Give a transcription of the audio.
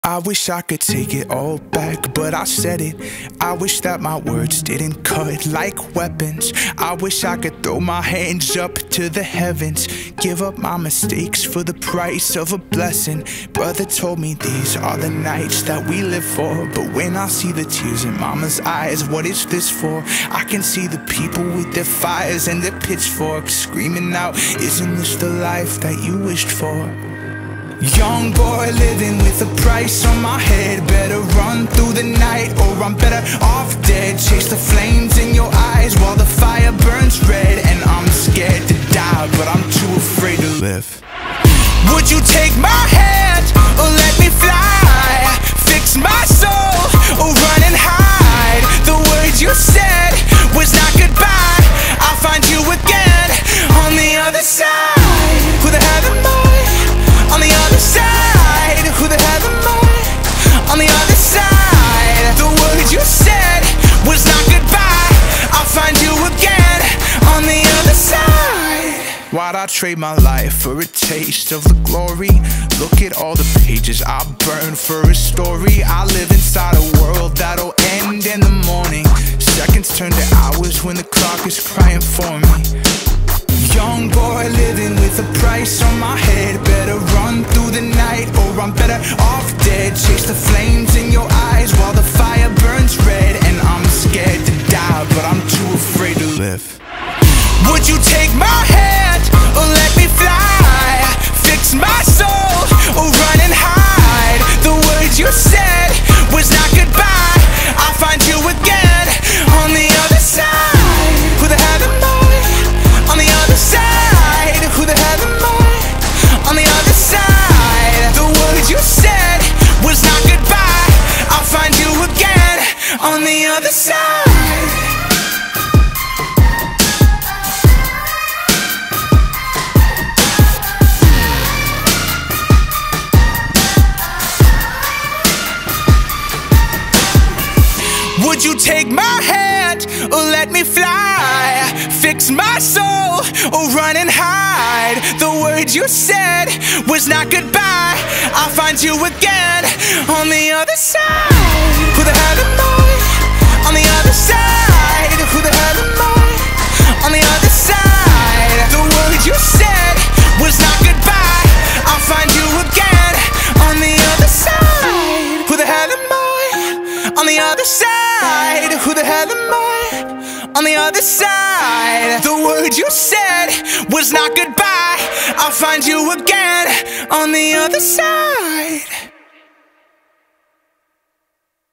I wish I could take it all back, but I said it. I wish that my words didn't cut like weapons. I wish I could throw my hands up to the heavens, give up my mistakes for the price of a blessing. Brother told me these are the nights that we live for, but when I see the tears in mama's eyes, what is this for? I can see the people with their fires and their pitchforks screaming out, isn't this the life that you wished for? Young boy living with a price on my head. Better run through the night or I'm better off dead. Chase the flames in your eyes while the fire burns red. And I'm scared to die, but I'm too afraid to live. Would you take my hand or let me fly? Fix my soul or run and hide? The words you said was not goodbye. I'll find you again on the other side. Who the hell am I? On the other side, who the hell am I? On the other side, the words you said was not goodbye. I'll find you again on the other side. Why'd I trade my life for a taste of the glory? Look at all the pages I burned for a story. I live inside a world that'll end in the morning. Seconds turn to hours when the clock is crying for me. Young boy living with a price on my head. Better run through the night or I'm better off dead. Chase the flames in your eyes while the fire burns red. And I'm scared to die, but I'm too afraid to live. Would you take my hand or let me fly? Fix my soul or run and hide? The words you said was not goodbye. I'll find you again on the other side. Who the hell am I? On the other side, who the hell am I? On the other side, the words you said was not goodbye. I'll find you again on the other side. Would you take my hand or let me fly? Fix my soul or run and hide? The words you said was not goodbye. I'll find you again on the other side. Who the hell am I? On the other side. Who the hell am I? On the other side. The words you said was not goodbye. I'll find you again on the other side. Who the hell am I? On the other side. Who the hell am I? On the other side. The words you said was not goodbye. I'll find you again on the other side.